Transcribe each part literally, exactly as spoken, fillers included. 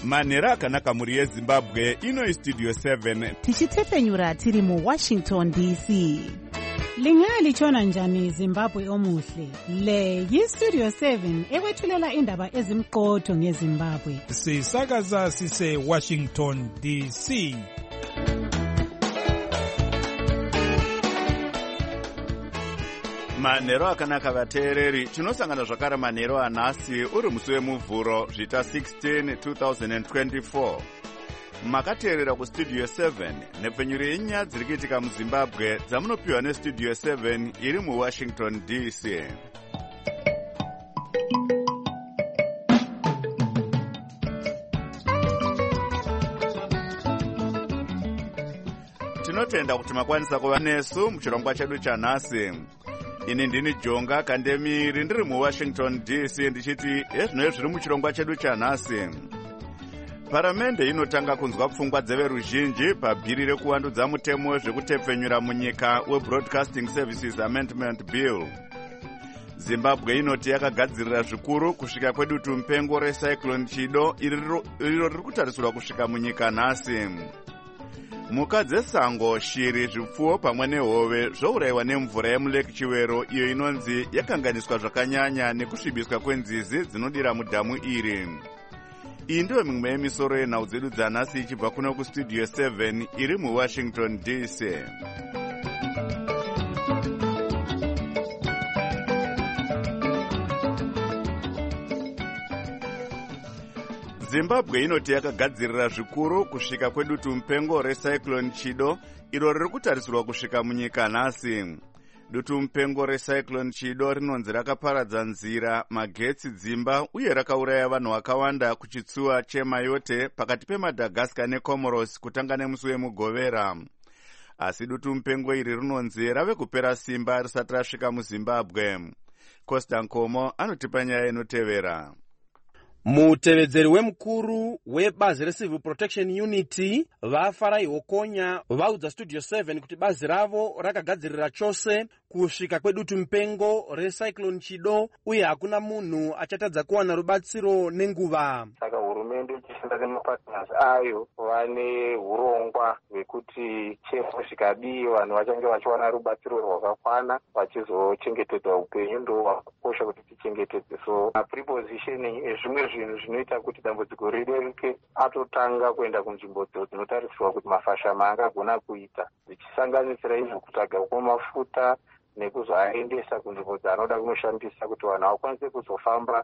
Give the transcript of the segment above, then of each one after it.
manhero akanaka mhuri yezimbabwe. Ino Studio seven tichitepfenyura tiri muWashington D C. Lingalitshona njani Zimbabwe omuhle? Le yiStudio seven ekwethulela indaba ezimqotho ngeZimbabwe. Sisakaza sise Washington D C. manhero akanaka vateereri. Tinosangana zvakare manhero anhasi uri musi wemuvhuro zvita sixteen two thousand twenty-four. Makateerera kuStudio seven nepfenyuro yenyaya dziri kuitika muZimbabwe dzamunopiwa neStudio seven iri muWashington D C. Tinotenda kuti makwanisa kuva nesu muchirongwa chedu chanhasi. Ini ndini Jonga Kandemiri ndiri muWashington D C ndichiti ezvino zviri muchirongwa chedu chanhasi. Paramende inotanga kunzwa pfungwa dzeveruzhinji pabhiri rekuwandudza mutemo wezvekutepfenyura munyika weBroadcasting Services Amendment Bill. Zimbabwe inoti yakagadzirira zvikuru kusvika kwedutu mupengo recyclone Chido iro riri kutarisirwa kusvika munyika nhasi. Mhuka dzesango, shiri, zvipfuwo pamwe nehove zvourayiwa nemvura yemuleki Chiwero iyo inonzi yakanganiswa zvakanyanya nekusvibiswa kwenzizi dzinodira mudhamu iri. Iyi ndiyo mimwe yemisoro yenhau dzedu dzanhasi ichibva kuno kuStudio seven iri muWashington D C. Zimbabwe inoti yakagadzirira zvikuru kusvika kwedutu mupengo recyclone Chido iro riri kutarisirwa kusvika munyika nhasi. Dutu mupengo recyclone Chido rinonzi rakaparadza nzira, magetsi, dzimba uye rakauraya vanhu vakawanda kuchitsuwa cheMayotte pakati peMadagascar neComoros kutanga nemusi wemugovera. Asi dutu mupengo iri rinonzi rave kupera simba risati rasvika muZimbabwe. Costa Nkomo anotipa nyaya inotevera. Mutevedzeri wemukuru webazi reCivil Protection Unity vaFarai Hokonya vaudza Studio seven kuti bazi ravo rakagadzirira chose kusvika kwedutu mupengo recyclone Chido uye hakuna munhu achatadza kuwana rubatsiro nenguva. Saka hurumende ichishanda nemapartners ayo vane hurongwa hwekuti chefo zvikadii vanhu vachange vachiwana rubatsiro rwakakwana vachizochengetedza upenyu ndo wakakosha kuti tichengetedze. So prepositioning ezvimwe zvinhu zvinoita kuti dambudziko rireruke atotanga kuenda kunzvimbo dzinotarisirwa kuti mafashama angagona kuita dzichisanganisira izvo kutaga kwemafuta nekuzoaendesa kunzvimbo dzanoda kunoshandisa kuti vanhu vakwanise kuzofamba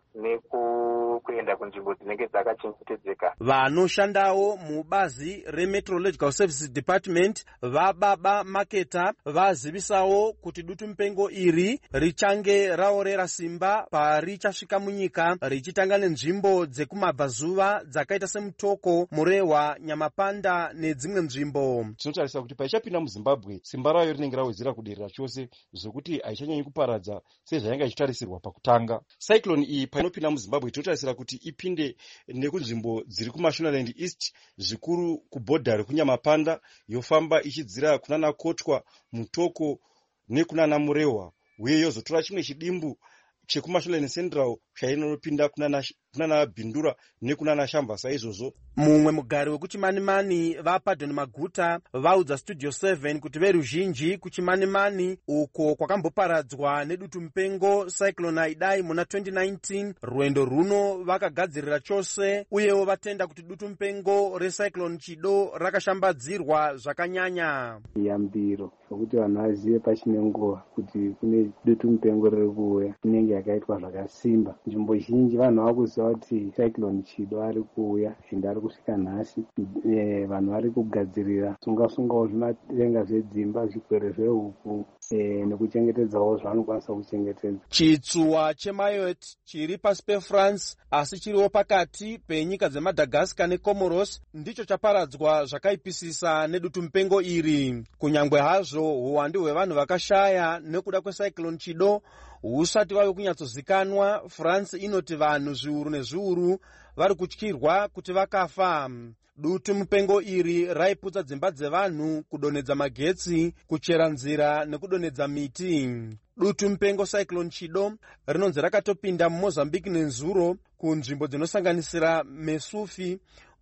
nekuenda kunzvimbo dzinenge dzakachengetedzeka. Vanoshandawo mubazi reMeteorological Services Department vaBaba Maketa vazivisawo kuti dutu mupengo iri richange raorera simba parichasvika munyika richitanga nenzvimbo dzekumabvazuva dzakaita semutoko, Murehwa, Nyamapanda nedzimwe nzvimbo. Tinotarisa kuti paichapinda muZimbabwe simba rayo rinenge rawedzera kuderera chose zvokuti haichanyanyi kuparadza sezvainge ichitarisirwa pakutanga. Cyclone iyi painopinda muZimbabwe tinotarisira kuti ipinde nekunzvimbo dziri kuMashonaland East, zvikuru kubhodha rekuNyamapanda, yofamba ichidzira kunana Kotwa, Mutoko nekunana Murehwa, uye yozotora chimwe chidimbu chekuMashonaland Central chainopinda kunana kunana Bhindura nekunana Shamba saizvozvo. Mumwe mugari wekuChimanimani vaPadoni Maguta vaudza Studio seven kuti veruzhinji kuChimanimani uko kwakamboparadzwa nedutu mupengo cyclone Idai muna twenty nineteen rwendo runo vakagadzirira chose uyewo vatenda kuti dutu mupengo recyclone Chido rakashambadzirwa zvakanyanya. Yambiro kuti vanhu vazive pachine nguva kuti kune dutu mupengo riri kuuya inenge yakaitwa zvakasimba. Nzvimbo zhinji vanhu vakuziva kuti cyclone Chido ari kuuya ende ari kusvika nhasi. E, vanhu vari kugadzirira sunga-sungawo zvimatenga zvedzimba, zvikwere zvehuku e, nekuchengetedzawo zvavanokwanisa kuchengetedza. Chitsuwa cheMayotte chiri pasi peFrance asi chiriwo pakati penyika dzeMadagascar neComoros ndicho chaparadzwa zvakaipisisa nedutu mupengo iri. Kunyangwe hazvo uwandu hwevanhu vakashaya nekuda kwecyclone Chido husati vave kunyatsozikanwa, France inoti vanhu zviuru nezviuru vari kutyirwa kuti vakafa. Dutu mupengo iri raiputsa dzimba dzevanhu, kudonedza magetsi, kuchera nzira nekudonedza miti. Dutu mupengo cyclone Chido rinonzi rakatopinda muMozambique nenzuro kunzvimbo dzinosanganisira Mesufi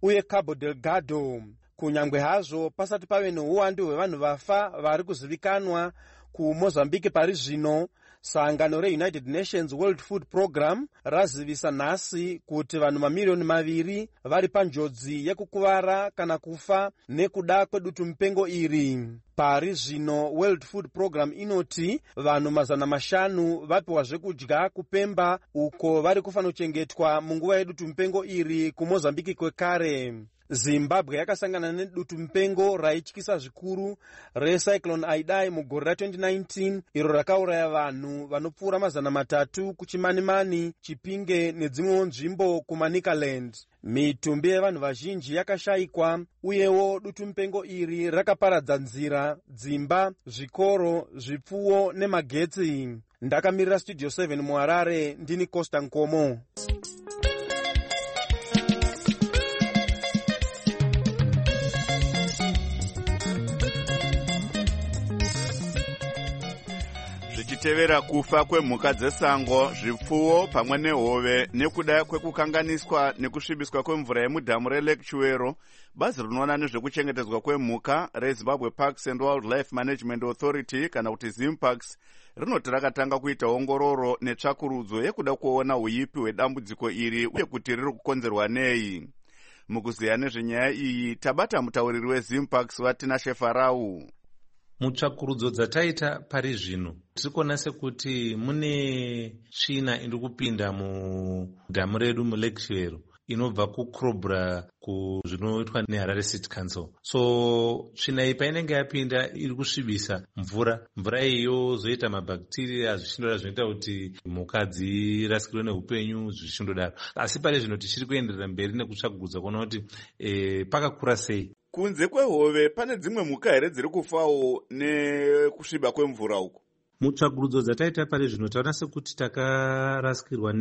uye Cabo Delgado. Kunyangwe hazvo pasati pave neuwandu hwevanhu vafa vari kuzivikanwa kuMozambique pari zvino, sangano reUnited Nations World Food Program razivisa nhasi kuti vanhu mamiliyoni maviri vari panjodzi yekukuvara kana kufa nekuda kwedutu mupengo iri. Pari zvino World Food Program inoti vanhu mazana mashanu vapiwa zvekudya kupemba uko vari kufanochengetwa munguva yedutu mupengo iri kuMozambique kwekare. Zimbabwe yakasangana nedutu mupengo raityisa zvikuru recyclone Idai mugore ra twenty nineteen, iro rakauraya vanhu vanopfuura mazana matatu kuChimanimani, Chipinge nedzimwewo nzvimbo kuManicaland. Mitumbi yevanhu vazhinji yakashayikwa, uyewo dutu mupengo iri rakaparadza nzira, dzimba, zvikoro, zvipfuwo nemagetsi. Ndakamirira Studio seven muHarare, ndini Costa Nkomo. Zvichitevera kufa kwemhuka dzesango, zvipfuwo pamwe nehove nekuda kwekukanganiswa nekusvibiswa kwemvura yemudhamu reLake Chiwero, bazi rinoona nezvekuchengetedzwa kwemhuka reZimbabwe Parks and Wildlife Management Authority kana kuti ZimParks rinoti rakatanga kuita ongororo netsvakurudzo yekuda kuona uipi hwedambudziko iri uye kuti riri kukonzerwa nei. Mukuziya nezvenyaya iyi tabata mutauriri weZimParks waTinashe Farau. Mutsvakurudzo dzataita pari zvino tiri kuona sekuti mune tsvina iri kupinda mudhamu redu muLake Chiwero inobva kuCrobra kuzvinoitwa neHarare City Council. So tsvina iyi painenge yapinda iri kusvibisa mvura mvura iyo zoita mabhakteria zvichindodaro zvinoita kuti mhuka dzirasikirwe neupenyu zvichindodaro. Asi pari zvino tichiri kuenderera mberi nekutsvakurudzo kuona kuti e, pakakura sei. Kunze kwehove pane dzimwe mhuka here dziri kufawo nekusviba kwemvura uko? Mutsvakurudzo dzataita pari zvino taona sekuti takarasikirwa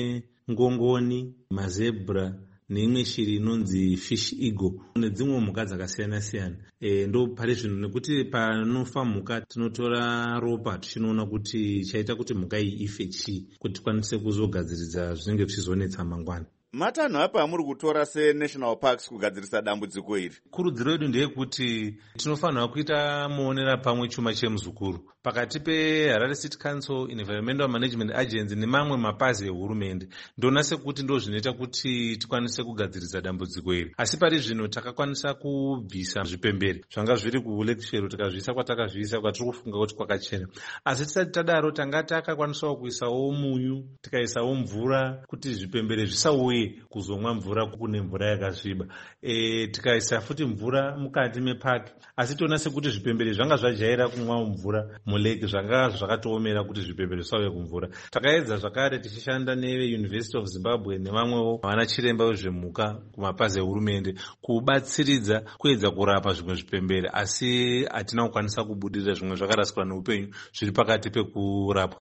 nengongoni, mazebra neimwe shiri inonzi fish eagle nedzimwe mhuka dzakasiyana siyana. E, ndo pari zvino nekuti panofa mhuka tinotora ropa tichinoona kuti chaita kuti mhuka iyi ife chii kuti tikwanise kuzogadziridza zvinenge zvichizonetsa mangwana. Matanho apa muri kutora seNational Parks kugadzirisa dambudziko iri? Kurudziro yedu ndeyekuti tinofanira kuita muonera pamwe chuma chemuzukuru pakati peHarare City Council, Environmental Management Agency nemamwe mapazi ehurumende. Ndona sekuti ndo zvinoita kuti tikwanise kugadzirisa dambudziko iri. Asi pari zvino takakwanisa kubvisa zvipembere zvanga zviri kuLake Chiwero tikazviisa kwatakazviisa kwatiri kufunga kuti kwakachena. Asi tisati tadaro tanga takakwanisawo kuisawo munyu, tikaisawo mvura kuti zvipembere zvisauye kuzomwa mvura kune mvura yakasviba. E, tikaisa futi mvura mukati mepaki. Asi toona sekuti zvipembere zvanga zvajaira kumwa mvura mulake zvanga zvakatoomera kuti zvipembere zvisauye kumvura. Takaedza zvakare tichishanda neUniversity of Zimbabwe nevamwewo vana chiremba vezvemhuka kumapazi ehurumende kubatsiridza kuedza kurapa zvimwe zvipembere, asi hatina kukwanisa kubudirira zvimwe zvakarasikwa neupenyu zviri pakati pekurapwa.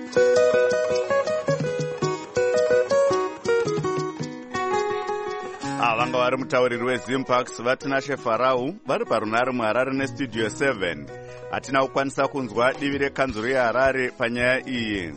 Vanga vari mutauriri weZimParks vaTinashe Farau vari parunare muHarare neStudio seven. Hatina kukwanisa kunzwa divi rekanzuro yeHarare panyaya iyi.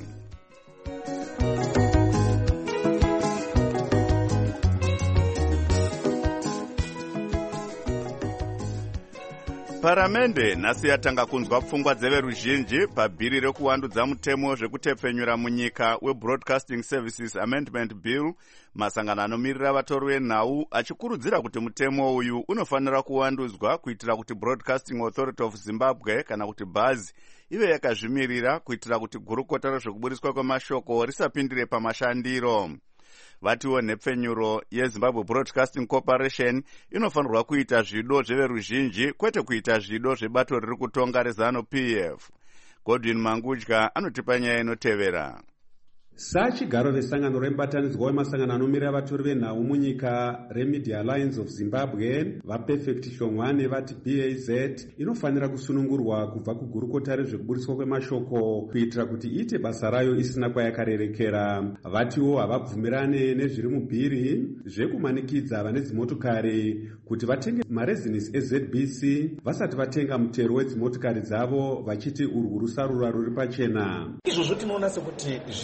Paramende nhasi yatanga kunzwa pfungwa dzeveruzhinji pabhiri rekuwandudza mutemo zvekutepfenyura munyika weBroadcasting Services Amendment Bill. Masangano anomirira vatori venhau achikurudzira kuti mutemo uyu unofanira kuwandudzwa kuitira kuti Broadcasting Authority of Zimbabwe kana kuti BAZI ive yakazvimirira kuitira kuti gurukota rezvekuburiswa kwemashoko risapindire pamashandiro. Vatiwo nhepfenyuro yeZimbabwe Broadcasting Corporation inofanirwa kuita zvido zveveruzhinji kwete kuita zvido zvebato riri kutonga reZanu-P F. Godwin Mangudya anotipa nyaya inotevera. Sachigaro vesangano remubatanidzwa wemasangano anomirira vatori venhau munyika reMedia Alliance of Zimbabwe vaPerfect Shongwane vati B A Z inofanira kusunungurwa kubva kugurukota rezvekuburiswa kwemashoko kuitira kuti iite basa rayo isina kwayakarerekera. Vatiwo havabvumirane nezviri mubhiri zvekumanikidza vane dzimotokari kuti vatenge marezinisi eZ B C vasati vatenga mutero wedzimotokari dzavo vachiti urwu rusarura ruri pachena. Izvozvo tinoona sekuti zvino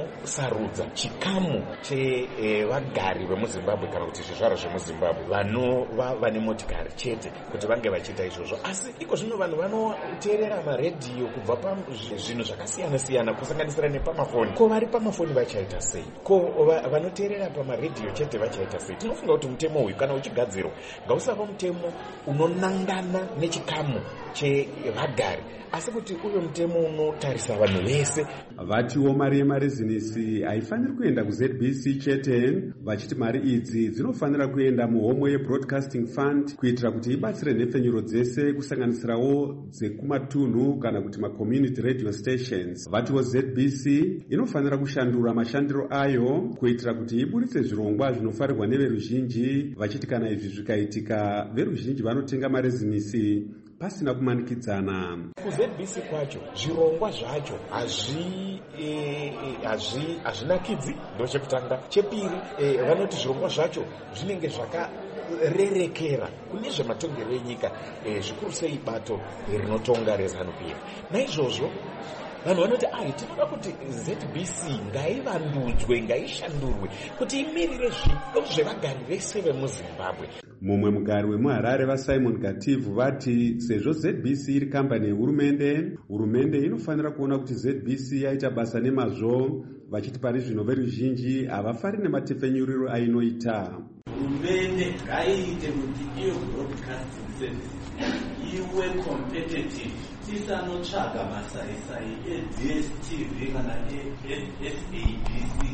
vanosarudza chikamu chevagari e, vemuzimbabwe kana kuti zvizvaro zvemuzimbabwe vanova vane motikari chete kuti vange vachiita izvozvo. Asi iko zvino vanhu vanoteerera maredhiyo kubva pazvinhu zvakasiyana-siyana kusanganisira nepamafoni. Ko vari pamafoni vachaita sei? Ko vanoteerera pamaredhiyo chete vachaita sei? Tinofunga kuti mutemo uyu kana uchigadzirwa ngausava mutemo unonangana nechikamu chevagari, asi kuti uyo mutemo unotarisa vanhu vese. Vatiwo mari yemarezinesi haifaniri kuenda kuZ B C chete, vachiti mari idzi dzinofanira kuenda muhomwe yeBroadcasting Fund kuitira kuti ibatsire nhepfenyuro dzese kusanganisirawo dzekumatunhu kana kuti macommunity radio stations. Vatiwo Z B C inofanira kushandura mashandiro ayo kuitira kuti iburitse zvirongwa zvinofarirwa neveruzhinji, vachiti kana izvi zvikaitika veruzhinji vanotenga marezinesi pasina kumanikidzana. kuZ B C kwacho zvirongwa zvacho hazvi e, hazvi hazvinakidzi, ndo chekutanga. Chepiri, e, vanoti zvirongwa zvacho zvinenge zvakarerekera kune zvematongero enyika, e, zvikuru sei bato rinotonga reZANU-P F. Naizvozvo vanhu vanoti ai tinoda kuti Z B C ngaivandudzwe, ngaishandurwe kuti imirire zvipo zvevagari vese vemuzimbabwe. Mumwe mugari wemuHarare vaSimon Gativu vati sezvo Z B C iri kambani yehurumende, hurumende inofanira kuona kuti Z B C yaita basa nemazvo, vachiti pari zvino veruzhinji havafari nematefenyuriro ainoita. Hurumende ngaiite kuti iyo broadcasting service iwe competitive, tisanotsvaga masaisai eD S T V kana S A B C,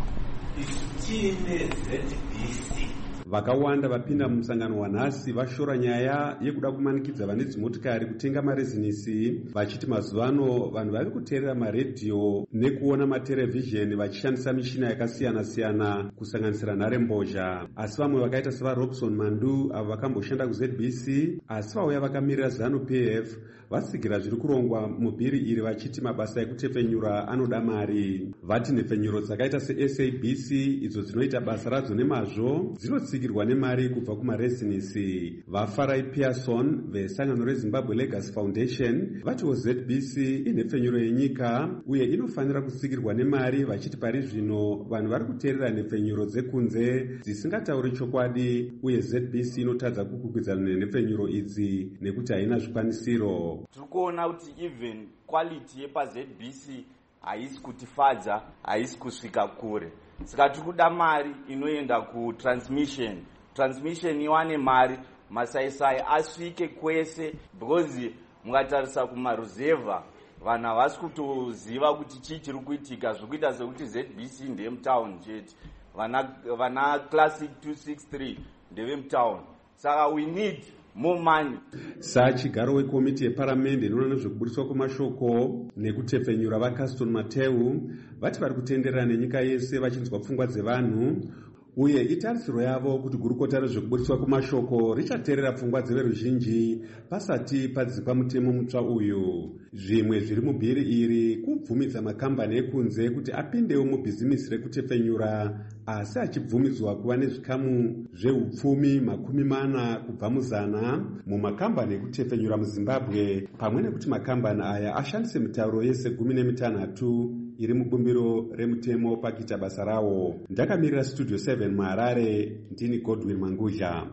tiine Z B C. Vakawanda vapinda mumusangano wanhasi vashora nyaya yekuda kumanikidza vane dzimotikari kutenga marezinesi, vachiti mazuvano vanhu vari kuteerera maredhiyo nekuona materevhizheni vachishandisa mishina yakasiyana-siyana kusanganisira nharembozha. Asi vamwe vakaita sevaRobson Mandu avo vakamboshanda kuZ B C asi vauya vakamirira ZANU-P F vatsigira zviri kurongwa mubhiri iri vachiti mabasa ekutefenyura anoda mari. Vati nhefenyuro dzakaita seS A B C idzo dzinoita basa radzo nemazvo dzinotsigirwa nemari kubva kumarezinesi. VaFarai Pearson vesangano reZimbabwe Legacy Foundation vatiwo Z B C inhefenyuro yenyika uye inofanira kutsigirwa nemari, vachiti pari zvino vanhu vari kuteerera nhefenyuro dzekunze dzisingatauri chokwadi uye Z B C inotadza kukwikwidzana nenhefenyuro idzi nekuti haina zvikwanisiro. Tiri kuona kuti even quality yepaZ B C haisi kutifadza, haisi kusvika kure. Saka tiri kuda mari inoenda kutransmission, transmission iwane mari, masaisai asvike kwese, because mukatarisa kumaruzevha vanhu havasi kutoziva kuti chii chiri kuitika, zvikuita sekuti Z B C ndeyemutauni chete, vana vana classic two sixty-three ndevemutauni. Saka we need more money. Sachigaro wekomiti yeparamende inoona nezvekuburiswa kwemashoko nekutefenyura vaCaston Mateu vati vari kutenderera nenyika yese vachinzwa pfungwa dzevanhu uye itarisiro yavo kuti gurukota rezvekuburiswa kwemashoko richateerera pfungwa dzeveruzhinji pasati padzikwa mutemo mutsva uyu. Zvimwe zviri mubhiri iri kubvumidza makambani ekunze kuti apindewo mubhizimisi rekutefenyura, asi achibvumidzwa kuva nezvikamu zveupfumi makumi mana kubva muzana mumakambani ekutefenyura muZimbabwe, pamwe nekuti makambani aya ashandise mitauro yese gumi nemitanhatu iri mubumbiro remutemo pakuita basa rawo. Ndakamirira Studio seven muHarare, ndini Godwin Manguzha.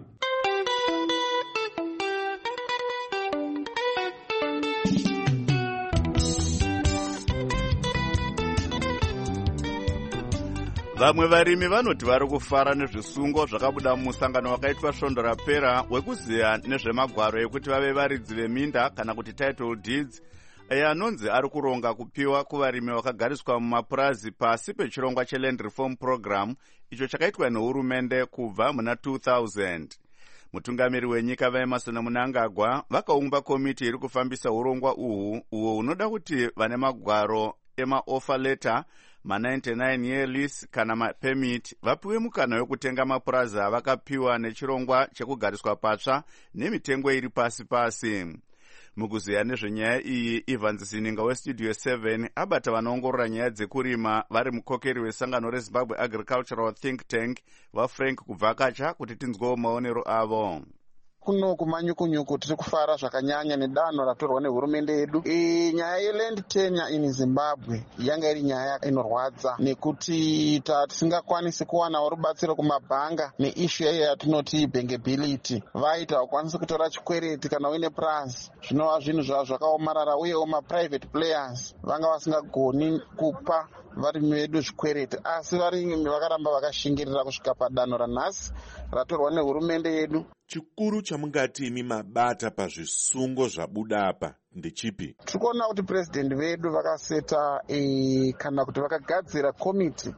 Vamwe varimi vanoti vari kufara nezvisungo zvakabuda mumusangano wakaitwa svondo rapera wekuziya nezvemagwaro ekuti vave varidzi veminda kana kuti title deeds, anonzi ari kuronga kupiwa kuvarimi vakagariswa mumapurazi pasi pechirongwa cheland reform program icho chakaitwa nehurumende kubva muna two thousand. Mutungamiri wenyika vaEmerson Mnangagwa vakaumba komiti iri kufambisa urongwa uhu uwo unoda kuti vane magwaro emaoffer letter, ma ninety-nine year lease kana mapemit vapiwe mukana wekutenga mapurazi avakapiwa nechirongwa chekugariswa patsva nemitengo iri pasi pasi. Mukuziya nezvenyaya iyi, Evans Zininga weStudio seven abata vanoongorora nyaya dzekurima vari mukokeri wesangano reZimbabwe Agricultural Think Tank vaFrank Kubvakacha kuti tinzwewo maonero avo. kuno kumanyukunyuku tiri kufara zvakanyanya nedanho ratorwa nehurumende yedu. E, nyaya yeland tenure in Zimbabwe yanga iri nyaya inorwadza nekuti tisingakwanisi kuwanawo rubatsiro kumabhanga neishu yayo yatinoti bankability. Vaita ukwanisi kutora chikwereti kana uine plus zvinova zvinhu zvava zvakaomarara, uyewo maprivate players vanga vasingagoni kupa varimi vedu zvikwereti, asi varimi vakaramba vakashingirira kusvika padanho ranhasi ratorwa nehurumende yedu. Chikuru chamungati imi mabata pazvisungo zvabuda apa ndechipi? Tiri kuona kuti purezidendi vedu vakaseta e, kana kuti vakagadzira komiti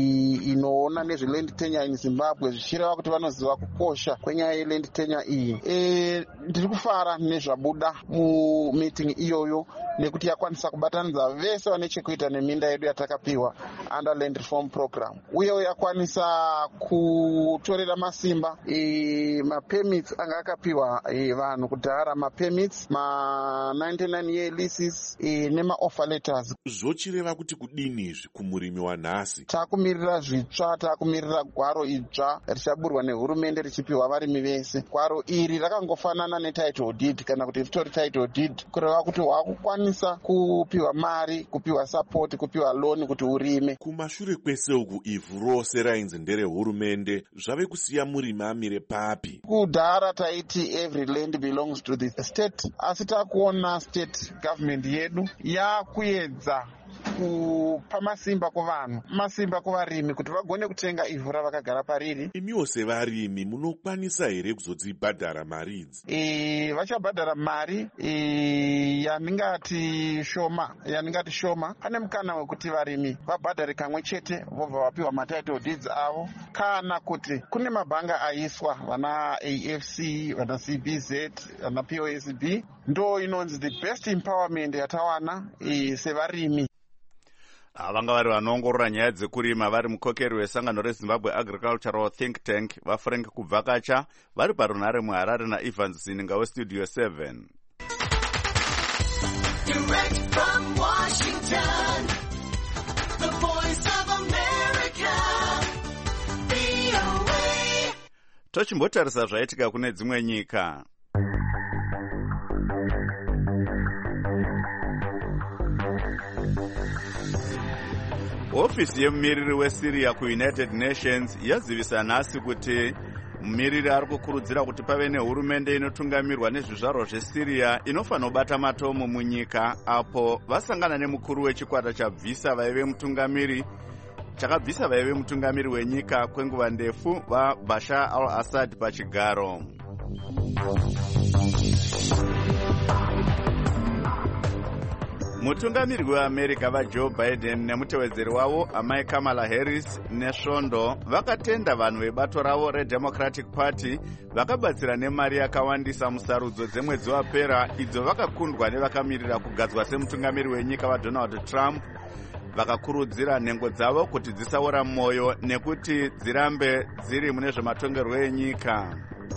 inoona nezveland tenure in Zimbabwe, zvichireva kuti vanoziva kukosha kwenyaya yeland tenure iyi. E, ndiri kufara nezvabuda mumeeting iyoyo nekuti yakwanisa kubatanidza vese vane chekuita neminda yedu yatakapiwa under land reform program, uyewo yakwanisa kutorera masimba e, mapermits anga akapiwa e, vanhu kudhara, mapermits ma ninety-nine year leases e, nema-offer letters. Zvochireva kuti kudini izvi kumurimi wanhasi? Takumirira zvitsva, takumirira gwaro idzva richaburwa nehurumende richipiwa varimi vese. Gwaro iri rakangofanana netitle deed kana kuti ritori title deed, kureva kuti wakukwanisa kupiwa mari, kupiwa support, kupiwa loan kuti urime. Kumashure kwese uku ivhu rose rainzi ndere hurumende zvave kusiya murimi amire papi? Kudhara taiti every land belongs to the state, asi takuona state government yedu yakuedza kupa masimba kuvanhu, masimba kuvarimi kuti vagone kutenga ivhu ravakagara pariri. Imiwo sevarimi munokwanisa here kuzodzibhadhara mari idzi? E, vachabhadhara mari e, yaningati shoma, yaningati shoma. Pane mukana wekuti varimi vabhadhare kamwe chete vobva vapiwa matitle deeds avo, kana kuti kune mabhanga aiswa vana A F C, vana C B Z, vana P O S B, ndo inonzi the best empowerment yatawana e, sevarimi. Vanga vari vanoongorora nyaya dzekurima vari mukokeri wesangano reZimbabwe Agricultural Think Tank vaFrank Kubvakacha vari parunhare muHarare naEvans Zininga weStudio seven. Direct from Washington, the voice of America, V O A. Tochimbotarisa zvaitika kune dzimwe nyika. Ofisi yemumiriri weSyria kuUnited Nations yazivisa nhasi kuti mumiriri ari kukurudzira kuti pave nehurumende inotungamirwa nezvizvarwa zveSyria inofanira kubata matomo munyika apo vasangana nemukuru wechikwata chabvisa vaive mutungamiri chakabvisa vaive mutungamiri wenyika kwenguva ndefu vaBashar al-Assad pachigaro. Mutungamiri weAmerica vaJoe Biden nemutevedzeri wavo amai Kamala Harris nesvondo vakatenda vanhu vebato ravo reDemocratic Party vakabatsira nemari yakawandisa musarudzo dzemwedzi wapera idzo vakakundwa nevakamirira kugadzwa semutungamiri wenyika vaDonald Trump, vakakurudzira nhengo dzavo kuti dzisaora mwoyo nekuti dzirambe dziri mune zvematongerwo enyika.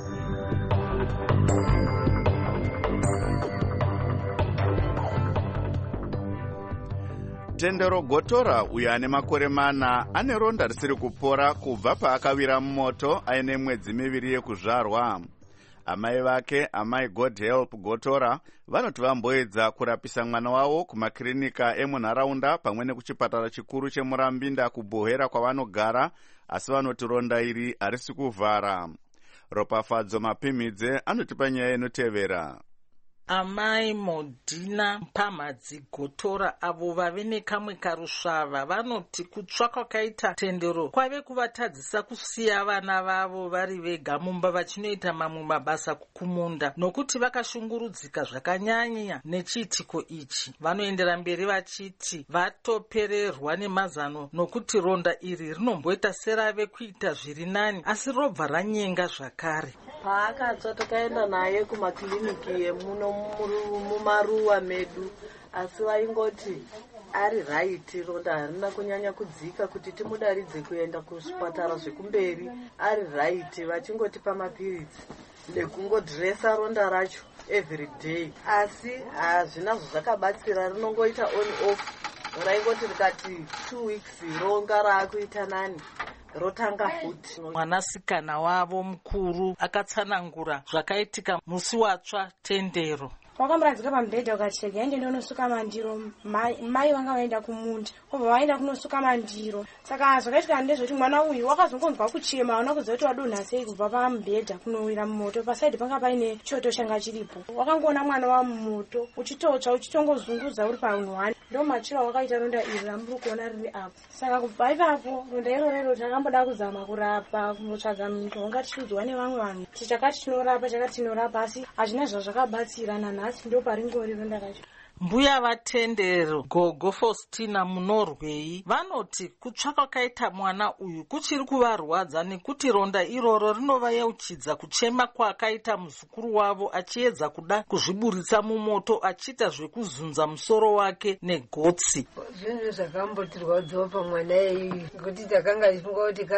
Tendero Gotora uyo ane makore mana ane ronda risiri kupora kubva paakawira mumoto aine mwedzi miviri yekuzvarwa. Amai vake, amai God Help Gotora, vanoti vamboedza kurapisa mwana wavo kumakirinika emunharaunda pamwe nekuchipatara chikuru chemurambinda kubohera kwavanogara, asi vanoti ronda iri harisi kuvhara. Ropafadzo Mapimidze anotipa nyaya inotevera. Amai Modina Mpamadzi Gotora avo vave nekamwe karusvava vanoti kutsva kwakaita tendero kwave kuvatadzisa kusiya vana vavo vari vega mumba vachinoita mamwe mabasa kukumunda, nokuti vakashungurudzika zvakanyanya nechiitiko ichi. Vanoendera mberi vachiti vatopererwa nemazano nokuti ronda iri rinomboita serave kuita zviri nani asi robva ranyenga zvakare. Paakatsva takaenda naye kumakiliniki emuno mumaruwa medu, asi vaingoti ari raiti ronda harina kunyanya kudzika kuti timudaridze kuenda kuzvipatara zvekumberi, ari raiti vachingotipa mapiritsi nekungodhiresa ronda racho every day, asi hazvina zvazvakabatsira, rinongoita on off. Raingoti rikati two weeks ronga raakuita nani, rotanga futi. Mwanasikana wavo mukuru akatsanangura zvakaitika musi watsva tendero. Wakamuradzika pamubhedha ukacheka ende ndonosuka mandiro. Mai vanga vaenda kumunda obva vaenda kunosuka mandiro. Saka zvakaitika ndezvoti mwana uyu wakazongonzwa kuchema aona kuziva kuti wadonha sei kubva pamubhedha kunowira mumoto. Pasaidhi panga paine choto changa chiripo. Wakangoona mwana wa mumoto uchitotsva uchitongozunguza uri paunhwani. Ndo machira wakaita ronda iri ramuri kuona riri apo. Saka kubva ipapo ronda irorero takamboda kuzama kurapa kunotsvaga mishonga tichiudzwa nevamwe vanhu kuti chakati tinorapa chakati tinorapa asi hazvina zvazvakabatsirana nhasi ndo paringori ronda racho. Mbuya vatendero Gogo Faustina munorwei vanoti kutsva kwakaita mwana uyu kuchiri kuvarwadza nekuti ronda iroro rinovayeuchidza kuchema kwakaita muzukuru wavo achiedza kuda kuzviburitsa mumoto achiita zvekuzunza musoro wake negotsi. Zvinhu zvakambotirwadzawo pamwana iyi ngekuti takanga tichifunga kuti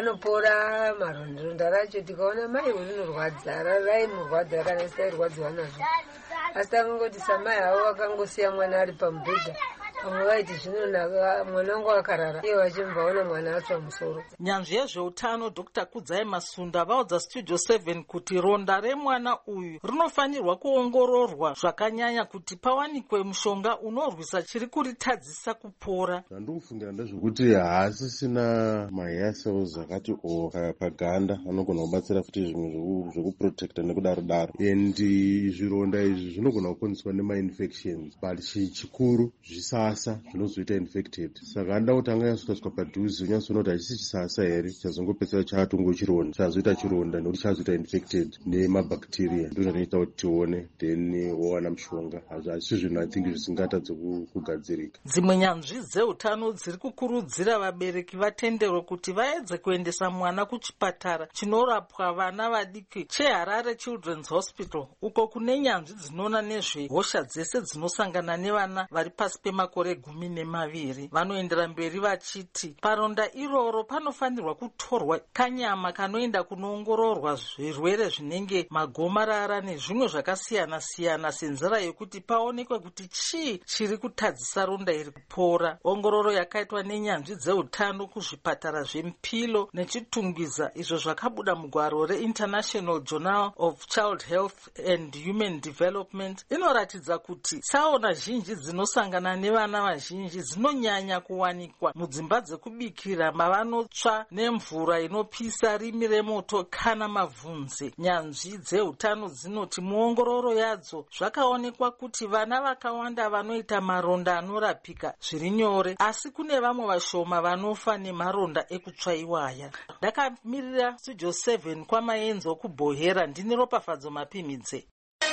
anopora maronda racho tikaona mai rinorwadza raimurwadza kana sitairwadziwa nazvo asi takangoti samai havo vakangosiya mwana ari pamubhedha vamwe vaiti zvinonaka mwana wangu akarara iye vachimvaona mwana atsva musoro. Nyanzvi yezveutano Dr Kudzai Masunda vaudza Studio seven kuti ronda remwana uyu rinofanirwa kuongororwa zvakanyanya kuti pawanikwe mushonga unorwisa chiri kuritadzisa kupora. Zvandikufungira ndezvekuti haasisina mahair cells akati o paganda anogona kubatsira futi zvimwe zvekuprotecta nekudaro daro endi zvironda izvi zvinogona kukonzerwa nemainfections but chikuru zvisa zvinozoita infected. Saka anoda kuti anga yasukaswa padhuze unyazoona kuti hachisi chisasa here chazongopedzera chatongo chironda chazoita chironda nekuti chazoita infected nemabacteria ndo zvanoita kuti tione then wawana mushonga hazvisi zvinhu I think zvisingatadze kugadzirika. Dzimwe nyanzvi dzeutano dziri kukurudzira vabereki vatendero kuti vaedze kuendesa mwana kuchipatara chinorapwa vana vadiki cheHarare Children's Hospital uko kune nyanzvi dzinoona nezvehosha dzese dzinosangana nevana vari pasi pemakore gumi nemaviri. Vanoendera mberi vachiti paronda iroro panofanirwa kutorwa kanyama kanoenda kunoongororwa zvirwere zvinenge magomarara nezvimwe zvakasiyana siyana senzira yekuti paonekwe kuti chii chiri kutadzisa ronda iri kupora. Ongororo yakaitwa nenyanzvi dzeutano kuzvipatara zvempilo nechitungwiza izvo zvakabuda mugwaro reInternational Journal of Child Health and Human Development inoratidza kuti tsaona zhinji dzinosangana nevana vazhinji dzinonyanya kuwanikwa mudzimba dzekubikira mavanotsva nemvura inopisa rimi remoto kana mavhunzi. Nyanzvi dzeutano dzinoti muongororo yadzo zvakaonekwa kuti vana vakawanda vanoita maronda anorapika zviri nyore asi kune vamwe vashoma vanofa nemaronda ekutsva iwaya. Ndakamirira Studio seven kwamaenzo kuBhohera ndini Ropafadzo Mapimidze.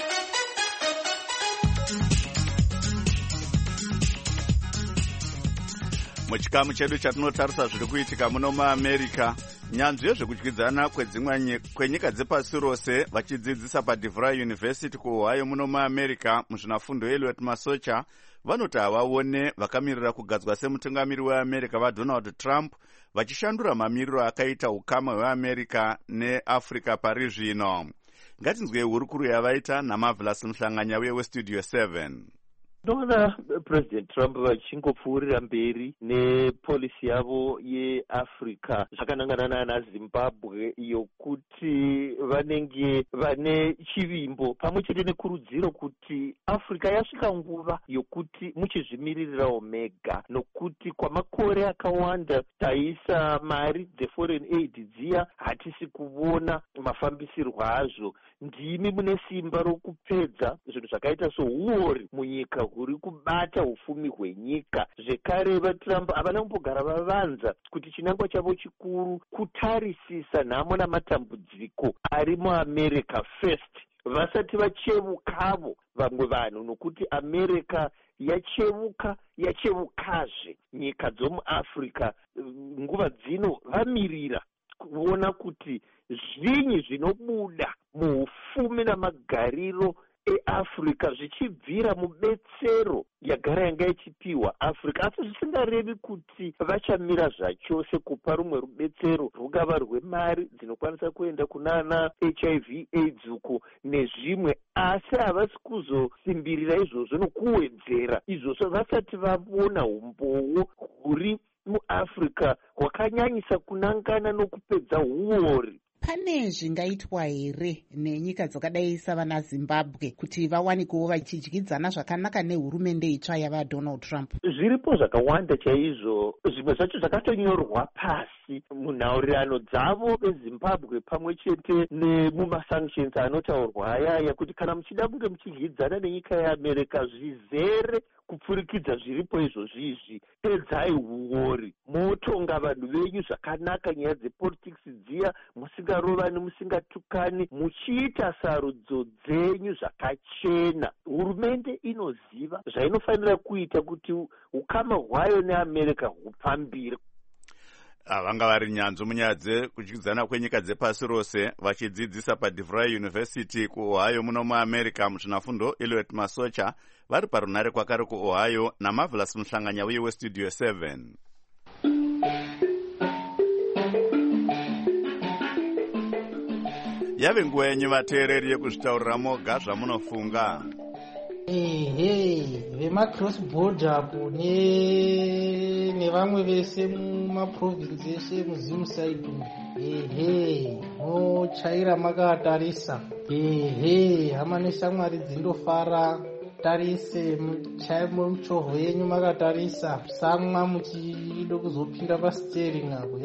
Muchikamu chedu chatinotarisa zviri kuitika muno muAmerica, nyanzvi yezvekudyidzana kwenyika dzepasi rose vachidzidzisa paDeVry University kuOhio muno muAmerica muzvinafundo Eliot Masocha vanoti havaone vakamirira kugadzwa semutungamiri weAmerica vaDonald Trump vachishandura mamiriro akaita ukama hweAmerica neAfrica pari zvino. Ngatinzwei hurukuru yavaita naMarvelous Mhlanganya weStudio seven. Ndinoona President Trump vachingopfuurira mberi nepolisi yavo yeAfrica zvakanangana nana Zimbabwe yokuti vanenge vane chivimbo pamwe chete nekurudziro kuti Africa yasvika nguva yokuti muchizvimiririrawo mega nokuti kwamakore akawanda taisa mari dzeforeign aid dziya hatisi kuona mafambisirwo azvo. Ndimi mune simba rokupedza zvinhu zvakaita souori munyika huri kubata ufumi hwenyika. Zvekare vaTrump havana kumbogara vavanza kuti chinangwa chavo chikuru kutarisisa nhamo namatambudziko ari muAmerica first vasati vachevukavo vamwe vanhu nokuti America yachevuka yachevukazve. Nyika dzomuAfrica nguva dzino vamirira kuona kuti zvinyi zvinobuda muufumi namagariro eAfrica zvichibvira mubetsero yagara yanga ichipiwa Africa, asi zvisingarevi kuti vachamira zvachose kupa rumwe rubetsero rungava rwemari dzinokwanisa kuenda kunana H I V AIDS uko nezvimwe, asi havasi kuzosimbirira izvozvo nokuwedzera izvozvo vasati vavona umbowo huri muafrica hwakanyanyisa kunangana nokupedza uori. Pane zvingaitwa here nenyika dzakadai savana Zimbabwe kuti vawanikewo vachidyidzana zvakanaka nehurumende itsva yava Donald Trump? Zviripo zvakawanda chaizvo, zvimwe zvacho zvakatonyorwa pasi munhaurirano dzavo vezimbabwe pamwe chete nemumasanctions anotaurwa ayaya kuti kana muchida kunge muchidyidzana nenyika yeAmerica zvizere kupfurikidza zviripo izvozvizvi, edzai uori, motonga vanhu venyu zvakanaka, nyaya dzepolitics dziya musingarovani musingatukani, muchiita sarudzo dzenyu zvakachena. Hurumende inoziva zvainofanira kuita kuti ukama hwayo neAmerica hupambire. Vanga vari nyanzvi munyaya dzekudyidzana kwenyika dzepasi rose vachidzidzisa paDeVry University kuOhio muno muAmerica muzvinafundo Eliot Masocha vari parunare kwakare kuOhio naMarvelous Muhlanganya uye weStudio seven. Yave nguva yenyu vateereri yekuzvitaurira moga zvamunofunga. Ehe, vemacross border apo ne nevamwe vese mumaprovinsi eshe muzimu side. Ehe, mochaira makatarisa. Ehe, hama neshamwari dzindofara. Tarise muchaye muchovho yenyu makatarisa. Samwa muchido kuzopinda pastering apo.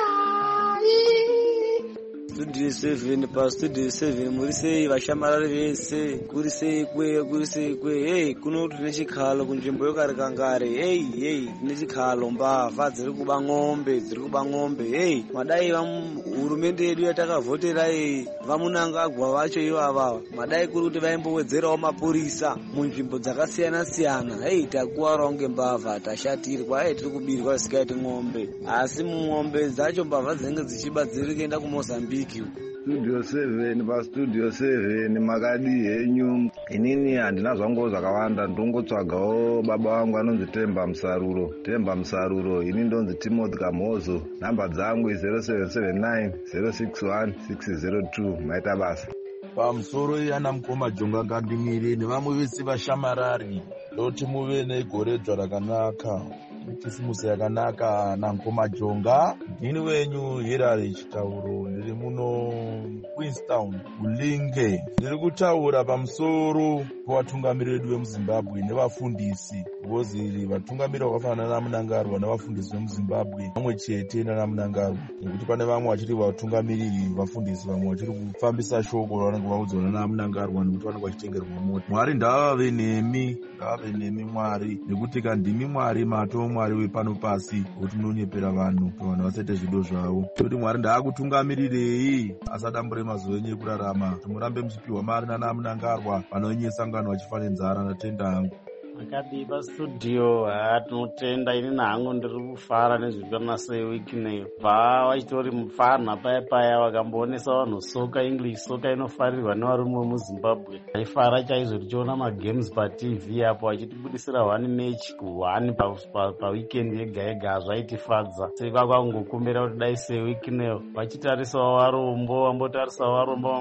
Studio seven pa Studio seven muri sei vashamarari vese kuri sei kwe kuri sei kwe hey kuno tune chikhalo kunzvimbo yokarikangare hey hey tine chikhalo mbavha dziri kuba ng'ombe dziri kuba ng'ombe hey madai va hurumende yedu yatakavhotera hey vamunangagwa vacho ivo avava madai kuri kuti vaimbowedzerawo mapurisa munzvimbo dzakasiyana siyana hey takuwarawo ngembavha tashatirwa hey tiri kubirwa zvisikaiti ng'ombe asi mung'ombe dzacho mbavha dzinenge dzichiba dziri kuenda kuMozambique. Studio seven pa Studio seven makadi henyu. Inini handina zvangu zvakawanda, ndongotsvagawo baba vangu anonzi Temba Musaruro. Temba Musaruro, ini ndonzi Timothy Kamhozo. Namba dzangu zero seven seven nine zero six one six zero two. Maita basa. Pamusoro yana mukoma Jonga Ngandimire nevamwe vese vashamarari ndoti muve negoredzwa rakanaka. Kisimusi yakanaka nankoma Jonga. Ndini wenyu Hirari Chitauro, ndiri muno Queenstown Ulinge. Ndiri kutaura pamusoro pevatungamiri vedu vemuZimbabwe nevafundisi. Voziri vatungamiri vakafanana naMunangarwa nevafundisi vemuZimbabwe vamwe chete nanaMunangarwa. Nekuti pane vamwe vachiri vatungamiriri vafundisi, vamwe vachiri kufambisa shoko ravanenge vaudzwa naMunangarwa nekuti vanenge vachitengerwa mota. Mwari ndavave nemi, ndavave nemi Mwari, nekuti kandimi Mwari mato Mwari wepano pasi kuti munonyepera vanhu vanhu vasaite zvido zvavo. Kuti Mwari ndaakutungamirirei asadambure mazuva enyu ekurarama. Kuti murambe muchipiwa mari nanaMunangarwa vanonyesa sangano vachifane nzara. Natenda hangu makadi pastudio hatinotenda. Ini nangu ndiri kufara nezvirikana sei wiki neyo bva vachitori mufana paya paya vakamboonesa vanhu soka English soka inofarirwa nevarume vemuZimbabwe. Aifara chaizvo tichiona magames paTV apo vachitibudisira one match kuone paweekend yega yega. Hazvaitifadza seka kwakungokumbira kuti dai sei wiki neyo vachitarisawo varombo vambotarisawo varombo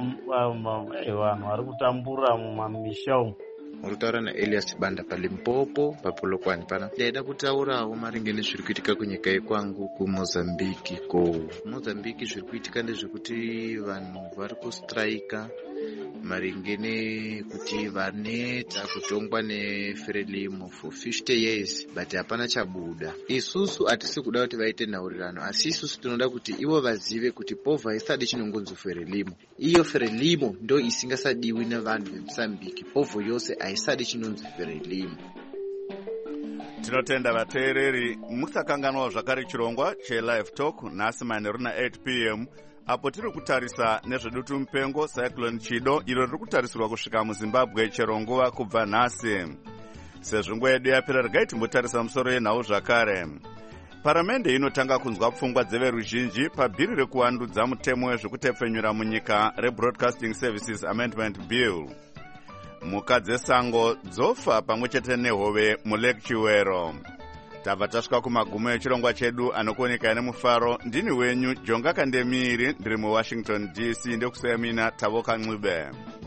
vanhu vari kutambura mumamisha umu. Murutaura naElias Banda paLimpopo paPolokwane pana. Ndaida kutaurawo maringe nezviri kuitika kunyika yekwangu kuMozambiki. Ko Mozambiki zviri kuitika ndezvekuti vanhu vari kustrika maringe nekuti vaneta kutongwa neFrelimo for fifty years but hapana chabuda. Isusu hatisi kuda kuti vaite nhaurirano, asi isusu tinoda kuti ivo vazive kuti povha isadi chinongonzi Frelimo. Iyo Frelimo ndo isingasadiwi navanhu veMozambiki. Povha yose haisadi chinonzi Frelimo. Tinotenda vateereri musakanganwa zvakare chirongwa cheLive Talk nhasi manheru na-eight p m apo tiri kutarisa nezvedutu mupengo Cyclone Chido iro riri kutarisirwa kusvika muZimbabwe chero nguva kubva nhasi. Sezvo nguva yedu yapera regai timbotarisa musoro yenhau zvakare. Paramende inotanga kunzwa pfungwa dzeveruzhinji pabhiri rekuwandudza mutemo wezvekutepfenyura munyika reBroadcasting Services Amendment Bill. Mhuka dzesango dzofa pamwe chete nehove muLake Chiwero. Tabva tasvika kumagumo echirongwa chedu anokuoneka nemufaro. Ndini wenyu Jonga Kandemiri, ndiri muWashington D C ndekusiyamina Tavoka Ncube.